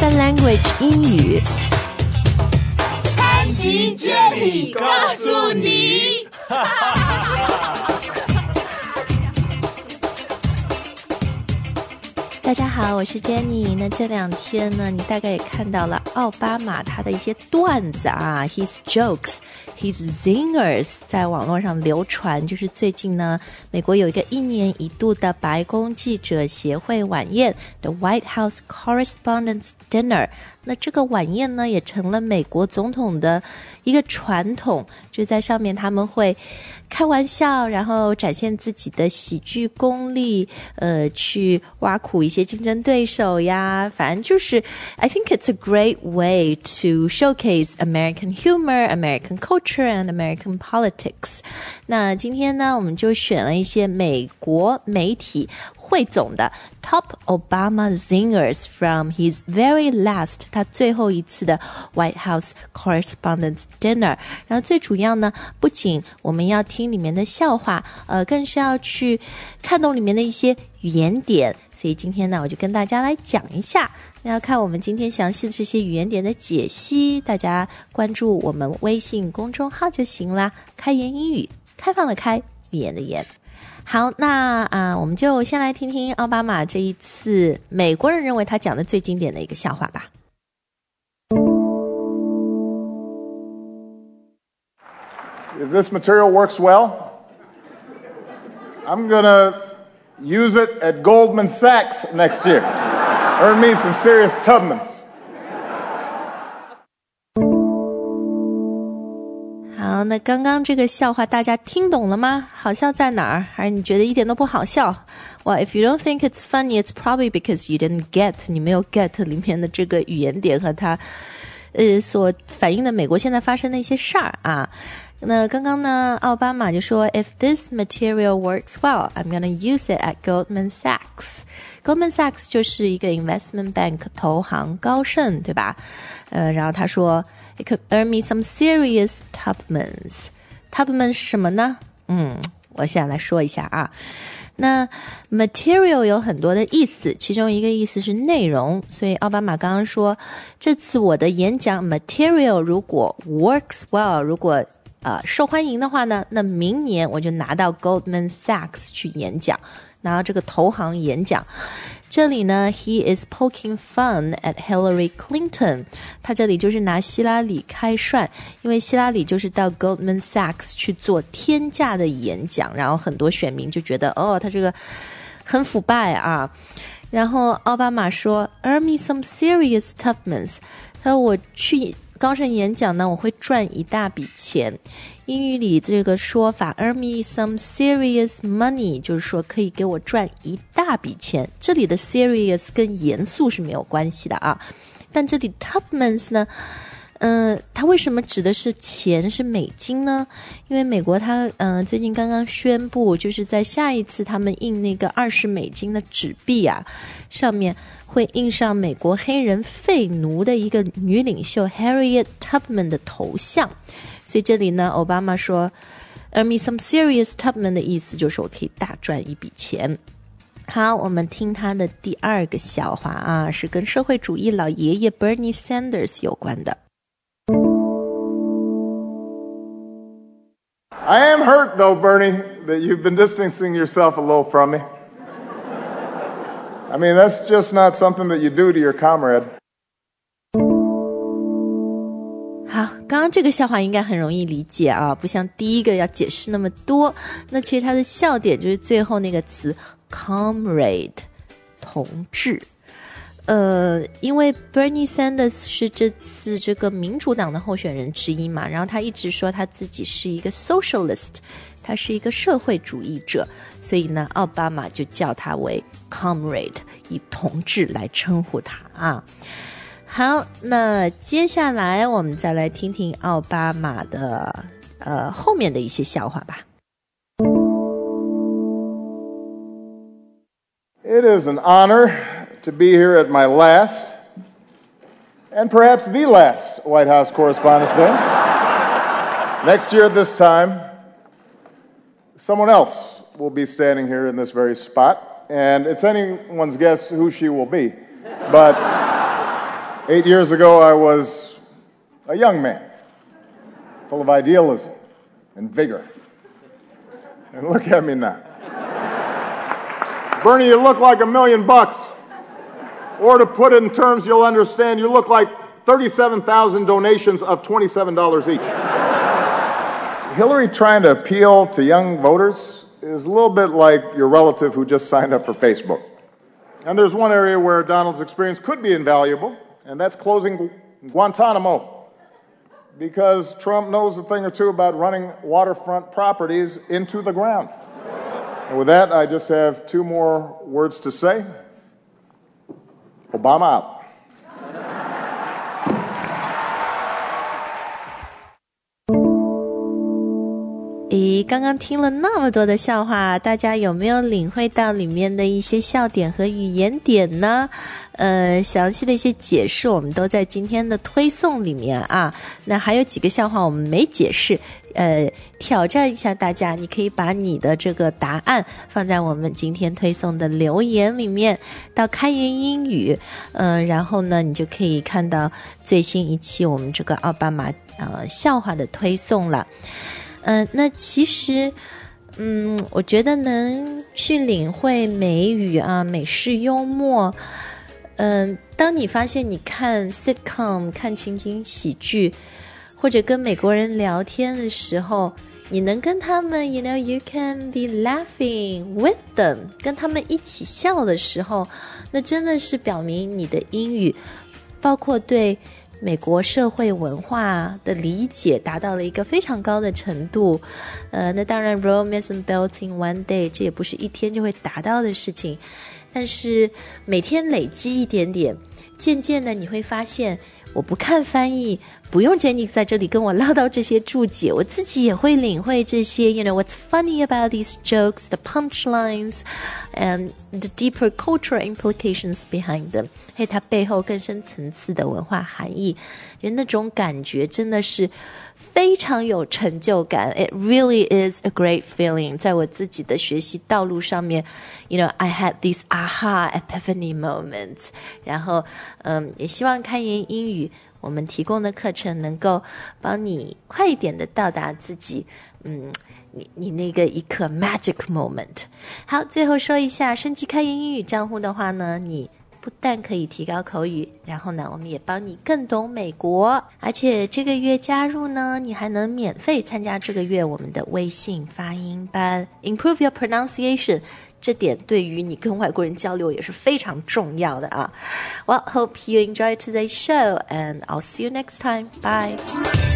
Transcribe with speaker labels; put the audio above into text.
Speaker 1: Spoken Language 英语。
Speaker 2: 潘吉接力告诉你。
Speaker 1: 大家好，我是 Jenny。那这两天呢，你大概也看到了奥巴马他的一些段子啊 ，his jokes。His zingers 在网络上流传，就是最近呢，美国有一个1年1度的白宫记者协会晚宴 The White House Correspondents' Dinner。那这个晚宴呢，也成了美国总统的一个传统，就在上面他们会开玩笑，然后展现自己的喜剧功力，去挖苦一些竞争对手呀，反正就是 I think it's a great way to showcase American humor, American culture and American politics。 那今天呢，我们就选了一些美国媒体汇总的 Top Obama Zingers from his very last 他最后一次的 White House Correspondents' Dinner。 然后最主要呢，不仅我们要听里面的笑话，更是要去看懂里面的一些语言点，所以今天呢，我就跟大家来讲一下。那要看我们今天详细的这些语言点的解析，大家关注我们微信公众号就行啦。开言英语，开放的开，语言的言。好，那我们就先来听听奥巴马这一次美国人认为他讲的最经典的一个笑话吧。
Speaker 3: If this material works well, I'm going to use it at Goldman Sachs next year. Earn me some serious Tubmans.
Speaker 1: 好，那刚刚这个笑话大家听懂了吗？好笑在哪儿？还是你觉得一点都不好笑？ Well, if you don't think it's funny, it's probably because you didn't get, 你没有 get 里面的这个语言点和它所反映的美国现在发生的一些事儿啊。那刚刚呢，奥巴马就说 If this material works well, I'm going to use it at Goldman Sachs. Goldman Sachs 就是一个 investment bank 投行高盛，对吧？然后他说It could earn me some serious Tubmans. Tubman 是什么呢？我现在来说一下啊。那 material 有很多的意思，其中一个意思是内容，所以奥巴马刚刚说，这次我的演讲 material 如果 works well， 如果受欢迎的话呢，那明年我就拿到 Goldman Sachs 去演讲，拿到这个投行演讲。这里呢 he is poking fun at Hillary Clinton， 他这里就是拿希拉里开涮，因为希拉里就是到 Goldman Sachs 去做天价的演讲，然后很多选民就觉得他这个很腐败啊。然后奥巴马说 Earn me some serious Tubmans， 他说我去高盛演讲呢，我会赚一大笔钱。英语里这个说法 earn me some serious money 就是说可以给我赚一大笔钱，这里的 serious 跟严肃是没有关系的啊。但这里 Tubmans 呢，它为什么指的是钱是美金呢？因为美国它最近刚刚宣布，就是在下一次他们印那个20美金的纸币啊，上面会印上美国黑人废奴的一个女领袖 Harriet Tubman 的头像。所以这里呢，奥巴马说 earn me some serious Tubman 的意思就是我可以大赚一笔钱。好，我们听他的第二个笑话啊，是跟社会主义老爷爷 Bernie Sanders 有关的。
Speaker 3: I am hurt, though, Bernie, that you've been distancing yourself a little from me. I mean, that's just not something that you do to your comrade.
Speaker 1: 好，刚刚这个笑话应该很容易理解啊，不像第一个要解释那么多。那其实它的笑点就是最后那个词 comrade 同志。因为 Bernie Sanders 是这次这个民主党的候选人之一嘛，然后他一直说他自己是一个 socialist， 他是一个社会主义者，所以呢，奥巴马就叫他为 comrade， 以同志来称呼他啊。好，那接下来我们再来听听奥巴马的后面的一些笑话吧。
Speaker 3: It is an honor to be here at my last, and perhaps the last, White House Correspondents' Day. Next year at this time, someone else will be standing here in this very spot, and it's anyone's guess who she will be. But 8 years ago, I was a young man, full of idealism and vigor. And look at me now. Bernie, you look like $1 million. Or to put it in terms you'll understand, you look like 37,000 donations of $27 each. Hillary trying to appeal to young voters is a little bit like your relative who just signed up for Facebook. And there's one area where Donald's experience could be invaluable, and that's closing Guantanamo. Because Trump knows a thing or two about running waterfront properties into the ground. And with that, I just have 2 more words to say. Obama out.
Speaker 1: 刚刚听了那么多的笑话，大家有没有领会到里面的一些笑点和语言点呢？详细的一些解释我们都在今天的推送里面啊。那还有几个笑话我们没解释，挑战一下大家，你可以把你的这个答案放在我们今天推送的留言里面，到开言英语，然后呢，你就可以看到最新一期我们这个奥巴马笑话的推送了。那其实我觉得能去领会美语啊，美式幽默，当你发现你看 sitcom 看情景喜剧或者跟美国人聊天的时候，你能跟他们 you can be laughing with them， 跟他们一起笑的时候，那真的是表明你的英语包括对美国社会文化的理解达到了一个非常高的程度。那当然 Rome isn't built in one day， 这也不是一天就会达到的事情，但是每天累积一点点，渐渐的你会发现，我不看翻译，不用 Jenny 在这里跟我唠叨这些注解，我自己也会领会这些 what's funny about these jokes, the punchlines and the deeper cultural implications behind them， 还有它背后更深层次的文化含义，就那种感觉真的是非常有成就感。 It really is a great feeling。 在我自己的学习道路上面I had these aha epiphany moments。 然后也希望开言英语我们提供的课程能够帮你快一点的到达自己你那个一刻 magic moment。 好，最后说一下，升级开言英语账户的话呢，你不但可以提高口语，然后呢我们也帮你更懂美国，而且这个月加入呢，你还能免费参加这个月我们的微信发音班 Improve your pronunciation，这点对于你跟外国人交流也是非常重要的啊。Well, hope you enjoyed today's show and I'll see you next time. Bye.